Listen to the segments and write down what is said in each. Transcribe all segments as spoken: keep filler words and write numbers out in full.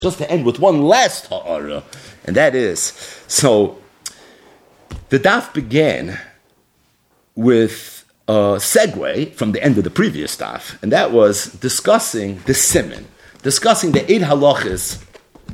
just to end with one last ha'ara, and that is, so the daf began with a segue from the end of the previous daf, and that was discussing the siman, discussing the eight halachas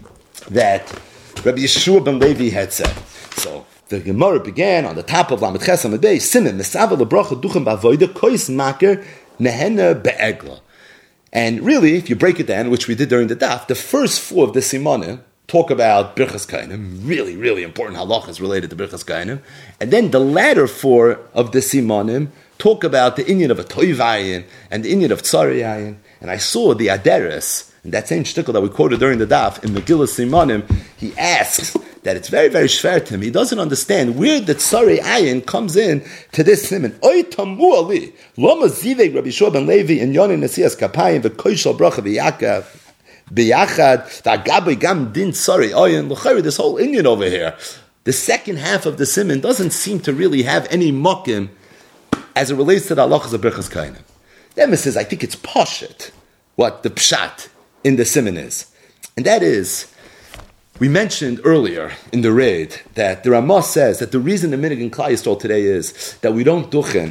that Rabbi Yeshua ben Levi had said. So the Gemara began on the top of Lamed Ches Amud Beis, siman mesavel lebracha duchem ba'avoda kois maker nehena be'egla. And really, if you break it down, which we did during the daf, the first four of the simanim talk about Birchas Kainim, really, really important halachas related to Birchas Kainim. And then the latter four of the simanim talk about the inyan of a toivayin and the inyan of tzarayin. And I saw the Aderes, in that same shtickle that we quoted during the daf, in Megillah Simanim, he asks that it's very, very shver to him. He doesn't understand where the tzarei ayin comes in to this siman. Oy tamu ali, loma ziveg Rabbi Yeshua ben Levi in yonin nesias kapayim v'koishal bracha v'yakav b'yachad v'agabi gam din tzarei ayin l'chayr. This whole inyan over here, the second half of the siman doesn't seem to really have any mokim as it relates to the halachas of Birchas Kainim. Then it says, I think it's pashut what the pshat in the siman is, and that is, we mentioned earlier in the raid that the Ramah says that the reason the minhag in Klal Yisrael today is that we don't duchen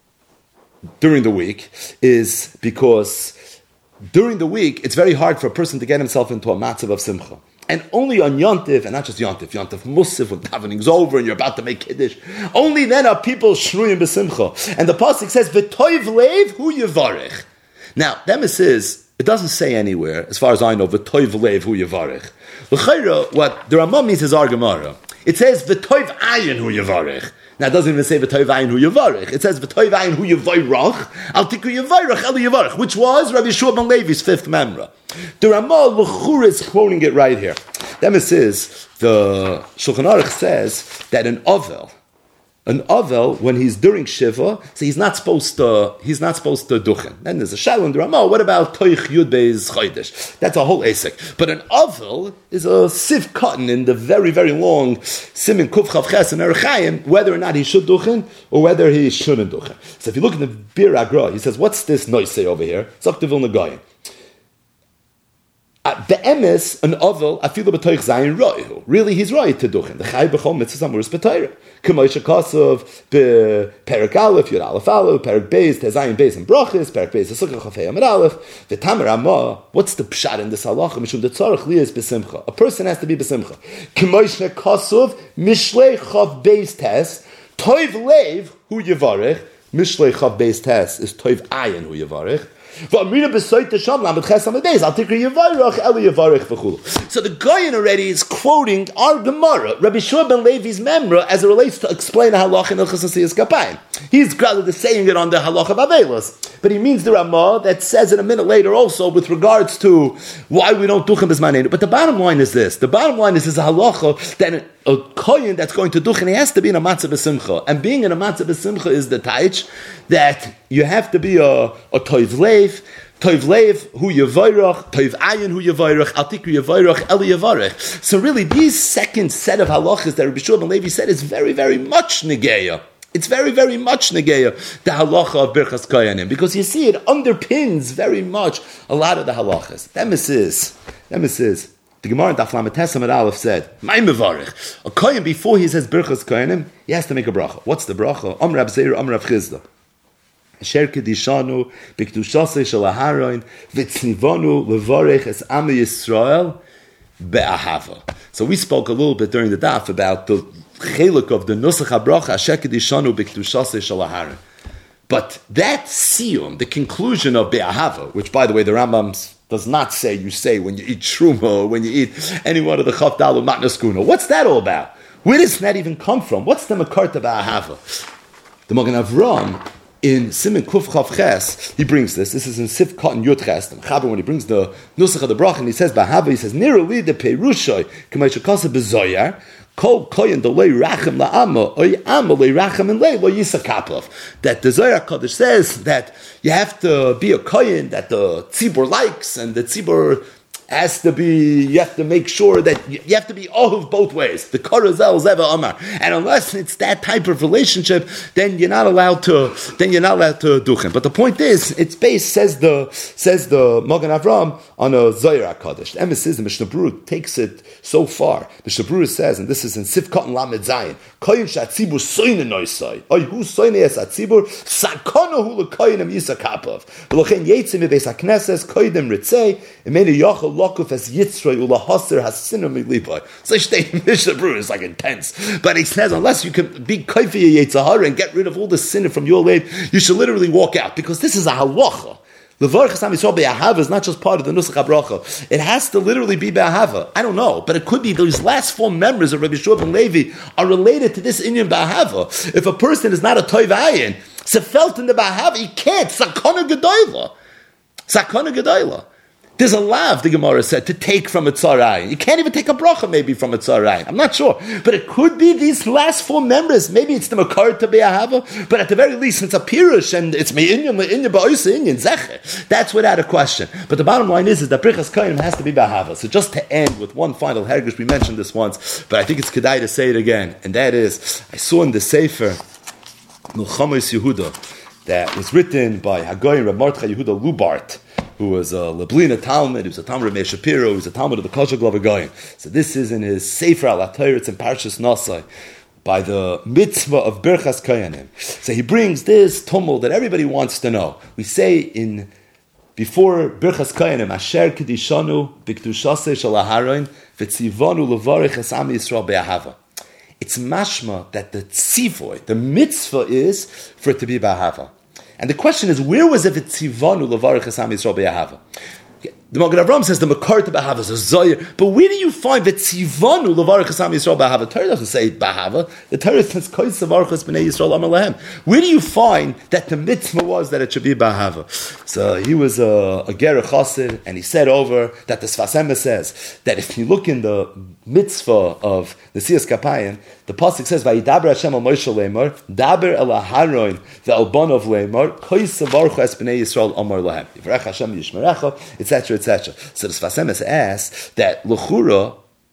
during the week is because during the week it's very hard for a person to get himself into a matzav of simcha. And only on Yontif, and not just Yontif, Yontif Musaf, when davening's over and you're about to make Kiddush, only then are people shruyim b'simcha. And the pasuk says, "V'toiv leiv hu yivarech." Now, that is, it doesn't say anywhere, as far as I know, "V'toiv leiv hu yivarech." L'chayra, what the Ramah means is our Gemara. It says "V'toiv ayin hu yivarech." Now, it doesn't even say "V'toiv ayin hu yivarech." It says "V'toiv ayin hu yivarech." Al tiku yivarech el yivarech, which was Rabbi Yeshua ben Levi's fifth memra. The Ramah l'chur is quoting it right here. Demis is the Shulchan Aruch says that an ovel, an ovel when he's during shiva, so he's not supposed to he's not supposed to duchen. Then there's a shayla in the Ramah. What about toich yud beis chodesh? That's a whole esek. But an ovel is a sieve cotton in the very very long simin kuf chav ches and erechayim, whether or not he should duchen or whether he shouldn't duchen. So if you look in the Bir Agra, he says, what's this noise say over here? It's up to Vilna Goyim. The emes an ovel afilu b'toich zayin roihu. Really, he's right to duchen. The chay b'chol mitzvah amuris b'toira. K'moisha kosov b'perik aleph yud aleph aleph perik beis tezayin beis and brachis perik beis asukah chafei amid aleph v'tamer amah. What's the pshat in this halacha? Mishum the tzarich liyas b'simcha. A person has to be b'simcha. K'moisha kosov mishlei chav beis tes toiv leiv hu yivarech. Mishlei chav beis tes is toiv ayin hu yivarech. So the Goyen already is quoting our Gemara, Rabbi Yeshua ben Levi's memra, as it relates to explain the halacha in Hilchos Nesias Kapayim. He's rather saying it on the halacha of Avelos, but he means the Ramah that says it a minute later also with regards to why we don't duchen b'zmanenu. But the bottom line is this: the bottom line is this halacha that a kohen that's going to duchen, he has to be in a matzah b'simcha, and being in a matzah b'simcha is the taich that you have to be a, a toiv leiv, toiv leiv hu yevayrach, toiv ayin hu yevayrach, al tikru yevayrach, el yevarech. So really, these second set of halachas that Rabbi Yeshua ben Levi said is very, very much negeya. It's very, very much negeya, the halacha of Birchas Koyanim, because you see it underpins very much a lot of the halachas. Demis is, demis is, the Gemara in Daf Lamed Tes Amud Aleph said, "My mevarich." A kohen before he says Birchas Koyanim, he has to make a bracha. What's the bracha? Am Rab Zeir, Am Rav Chizda. Asher kedishanu b'kedushasei shel aharon v'tznivanu levarich es Am Yisrael be'ahava. So we spoke a little bit during the daf about the cheluk of the nusach habracha Asher kedishanu b'kedushasei shel aharon. But that siyum, the conclusion of be'ahava, which by the way the Rambam does not say you say when you eat truma or when you eat any one of the chav dalu matnaskuna. What's that all about? Where does that even come from? What's the makarta be'ahava? The Magen Avram in Simen Kuf Chav Ches, he brings this. This is in Sif Cotton Yud Ches. When he brings the nusach of the bracha, and he says Bahava, he says Nirali de Peirushoy K'mayisha Kasa Bezoyar Kol Koyin the Lei Rachem LaAma Oy Ama Lei Rachem and Lei Lo Yisakaplov. That the Zohar Kodesh says that you have to be a Koyin that the Tzibur likes and the Tzibur has to be, you have to make sure that you, you have to be ohuv both ways. The karazel zeva amar. And unless it's that type of relationship, then you're not allowed to, then you're not allowed to duchen. But the point is, it's based, says the, says the Magen Avram, on a Zohar HaKadosh. The emes is, the Mishnah Berurah takes it so far. The Mishnah Berurah says, and this is in Sifkat and Lamed Zayin, Koyin shatzibur soine noisai, oy hu soine es atzibur, sakona hu lekoyinim yisakapav. V'lochen yetzim beis hakneses, koyidim ritzei, emene yochel lokuf es yitzroi ulahaser hasinum milipai. So the Mishnah Berurah is like intense. But he says, unless you can be koifi yetzahara and get rid of all the sin from your life, you should literally walk out. Because this is a halacha. Levarich Hasam Yisrael be'ahava is not just part of the Nusach HaBracha. It has to literally be be'ahava. I don't know, but it could be those last four members of Rabbi Shua ben Levi are related to this inyan be'ahava. If a person is not a toiv ayin, so felt in the be'ahava, he can't. Sakona gedoyla. Sakona gedoyla. There's a lav, the Gemara said, to take from a tzarayin. You can't even take a bracha maybe from a tzarayin. I'm not sure. But it could be these last four members. Maybe it's the makar to be a hava. But at the very least, it's a pirush and it's me'inyan, me'inyan, ba'oisa, inyan, zeche. That's without a question. But the bottom line is, is that Birchas Kohanim has to be ba'hava. So just to end with one final hergish, we mentioned this once, but I think it's kedai to say it again. And that is, I saw in the Sefer, Milchamos Yehuda, that was written by Hagoyin Reb Mordechai Yehuda Lubart, who was a Leblina Talmud, he was a Talmud of Meir Shapiro, he was a Talmud of the Kosher Glover Goyim. So this is in his Sefer Al HaTorah, it's in Parshas Nosai, by the mitzvah of Birchas Kohanim. So he brings this tumult that everybody wants to know. We say in, before Birchas Kohanim, Asher Kedishanu B'Kedushasei Shel Aharon V'Tzivonu Levarich Es Am Yisrael Be'ahava. It's mashma that the tzivoy, the mitzvah is for it to be Be'ahava. And the question is, where was it tzivanu levarich Hasam Yisrael be'ahava? The Magen Avram says the makar to b'ahava is a zoyer, but where do you find the tzivanu levarich Hasam Yisrael be'ahava? The Torah doesn't say b'ahava. The Torah says kois levarich b'nei Yisrael amar lahem. Where do you find that the mitzvah was that it should be b'ahava? So he was a, a ger chassid, and he said over that the Sfas Emes says that if you look in the mitzvah of the Siyas Kapayim, the pasuk says, "Vayidaber Hashem al Moshe leimor, daber el Aharon ve'al Bonov leimor, kois levarich es b'nei Yisrael amar lahem. Yivrech Hashem yishmerecha," et cetera, et cetera. So the Sfas Emes asks that l'chura,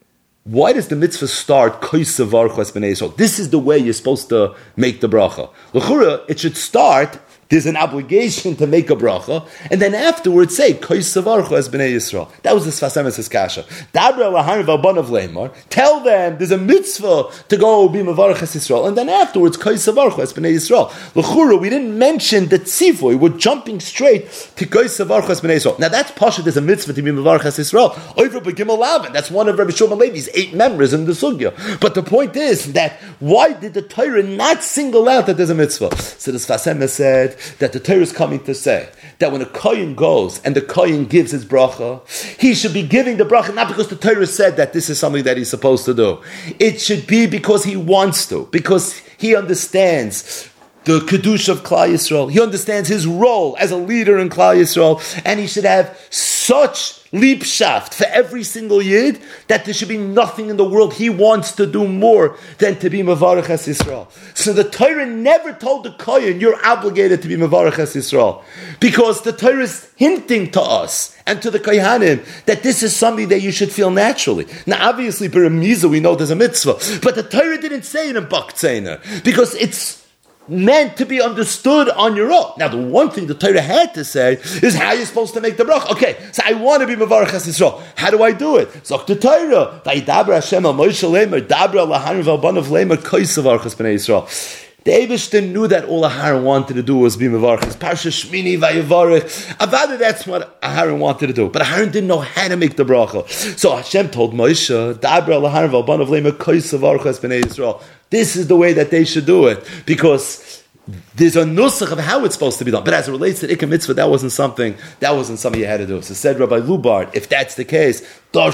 why does the mitzvah start kois levarich es b'nei Yisrael? This is the way you're supposed to make the bracha. L'chura, it should start. There's an obligation to make a bracha, and then afterwards say kois levarich es b'nei Yisrael. That was the Sfas Emes' kasha. Dabra laharim v'albanav leimor. Tell them there's a mitzvah to go be mevarich es Yisrael, and then afterwards kois levarich es b'nei Yisrael. L'chura, we didn't mention the tzivoy. We're jumping straight to kois levarich es b'nei Yisrael. Now that's pasha. There's a mitzvah to be mevarich es Yisrael. Over b'gimel lavin. That's one of Rabbi Shimon Levi's eight members in the sugya. But the point is that why did the Torah not single out that there's a mitzvah? So the Sfas Emes said that the Torah is coming to say that when a kohen goes and the kohen gives his bracha, he should be giving the bracha not because the Torah said that this is something that he's supposed to do. It should be because he wants to, because he understands the Kedusha of Klal Yisrael. He understands his role as a leader in Klal Yisrael, and he should have such liebshaft for every single yid that there should be nothing in the world he wants to do more than to be mevarich es Yisrael. So the Torah never told the kohen, you're obligated to be mevarich es Yisrael, because the Torah is hinting to us and to the kohanim that this is something that you should feel naturally. Now obviously Beremiza we know there's a mitzvah, but the Torah didn't say it in Bakhtzeiner because it's meant to be understood on your own. Now, the one thing the Torah had to say is how you're supposed to make the bracha. Okay, so I want to be mevarich es Yisrael. How do I do it? Zok the Torah. Vayidaber Hashem al Moshe leimor, daber al Aharon v'albanav leimor, kois levarich es b'nei Yisrael. The Eibishter knew that all Aharon wanted to do was be mevarich. Parsha Shmini vayivarich. Avada, that's what Aharon wanted to do. But Aharon didn't know how to make the bracha. So Hashem told Moshe, daber al Aharon v'albanav leimor, kois levarich es b'nei Yisrael. This is the way that they should do it, because there's a nusach of how it's supposed to be done. But as it relates to Ikka Mitzvah, that wasn't something that wasn't something you had to do. So said Rabbi Lubart, if that's the case,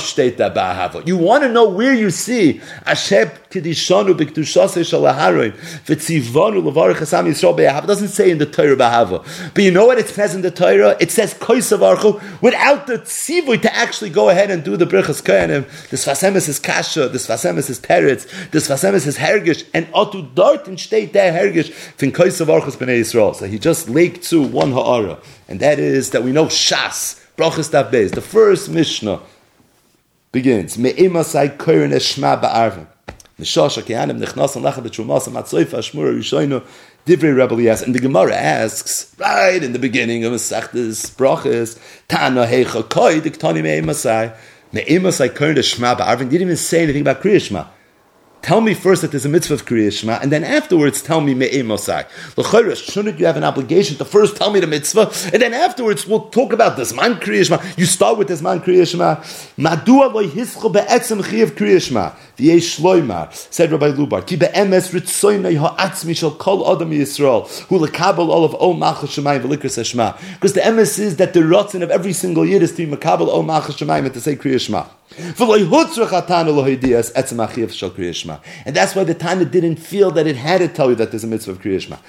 you want to know where you see Asher Kedishanu B'Kedushasei Shel Aharon V'Tzivanu Levarich Hasam Yisrael Be'ahava. It doesn't say in the Torah B'ahava, but you know what it says in the Torah? It says Kois Avarchu without the tzivoy to actually go ahead and do the Birchas Kohanim. The Sfas Emes is kasha, the Sfas Emes is teretz, the Sfas Emes is hergish, and Otu Dart and Shteit der hergish fin Kois Avarchus B'nei Yisrael. So he just laked to one ha'ara, and that is that we know Shas Brachas Daf Beis, the first Mishnah begins. Me'imasai korin eshma ba'arvim. Nishasha kehanim nechnasan lecha b'trumasam atzoifa ashmura rishoinu divrei Rebbe Eliezer. And the Gemara asks, right in the beginning of Masechtas Brachas, Tana heicha koi diktani me'imasai. Me'imasai korin eshma ba'arvim. Didn't even say anything about Kriya Shema. Tell me first that there's a mitzvah of Kriya Shema, and then afterwards tell me me'imosai. L'chayra, shouldn't you have an obligation to first tell me the mitzvah, and then afterwards we'll talk about this man Kriya Shema. You start with this man Kriya Shema. Madua lo hischo be'etzem chiyav Kriya Shema. V'yesh shloimar, said Rabbi Lubar, ki be'emes ritzoynei ha'atzmi shel kol adam Yisrael, hu lekabel all of o malchus shemayim v'likras hashema. Because the emes is that the rotzin of every single yid is to be makabel o malchus shemayim and to say Kriya Shema. And that's why the Tana didn't feel that it had to tell you that there's a mitzvah of Kriya Shema.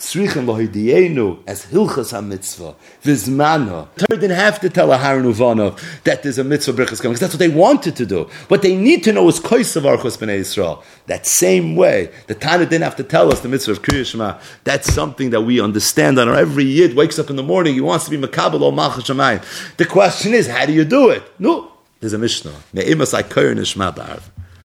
As hilchas ha-mitzvah, vizmano. Torah didn't have to tell a Haran Uvanov that there's a mitzvah of brichas coming, because that's what they wanted to do. What they need to know is kois of Archos B'nai Yisrael. That same way, the Tana didn't have to tell us the mitzvah of Kriya Shema. That's something that we understand on our every yid wakes up in the morning, he wants to be makabel or malchus shamayim. The question is, how do you do it? No. There's a Mishnah. Me'imasai korin eshma ba'arv.